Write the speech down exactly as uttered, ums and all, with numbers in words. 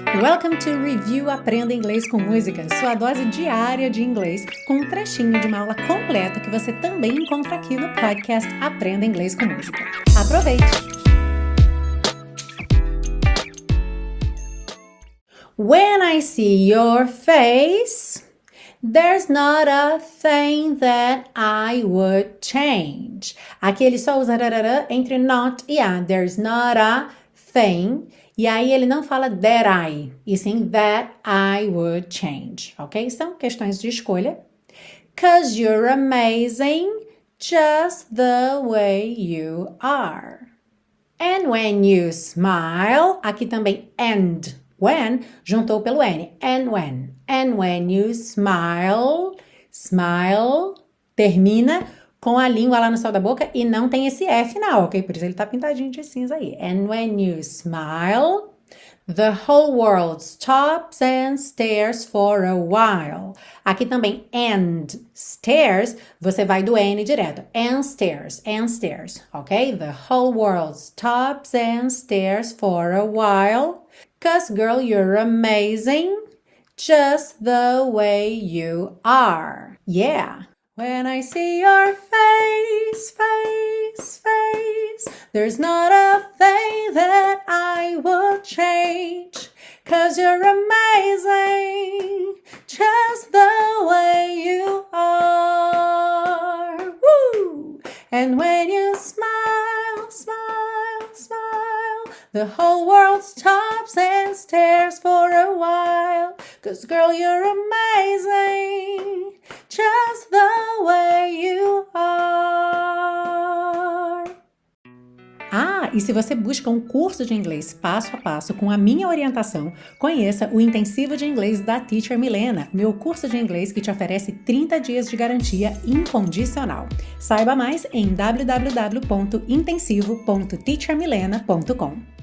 Welcome to Review Aprenda Inglês com Música, sua dose diária de inglês, com um trechinho de uma aula completa que você também encontra aqui no podcast Aprenda Inglês com Música. Aproveite! When I see your face, there's not a thing that I would change. Aqui ele só usa rarará entre not e a. There's not a thing. E aí ele não fala that I, e sim that I would change, ok? São questões de escolha. 'Cause you're amazing, just the way you are. And when you smile, aqui também and, when, juntou pelo N, and when. And when you smile, smile, termina com a língua lá no céu da boca e não tem esse F final, ok? Por isso ele tá pintadinho de cinza aí. And when you smile, the whole world stops and stares for a while. Aqui também and stares, você vai do N direto. And stares, and stares, ok? The whole world stops and stares for a while. 'Cause girl, you're amazing, just the way you are. Yeah. When I see your face, face, face, there's not a thing that I would change. 'Cause you're amazing, just the way you are. Woo! And when you smile, smile, smile, the whole world stops and stares for a while. 'Cause girl, you're amazing, just the way you are. Ah, e se você busca um curso de inglês passo a passo com a minha orientação, conheça o Intensivo de Inglês da Teacher Milena, meu curso de inglês que te oferece trinta dias de garantia incondicional. Saiba mais em w w w ponto intensivo ponto teacher milena ponto com.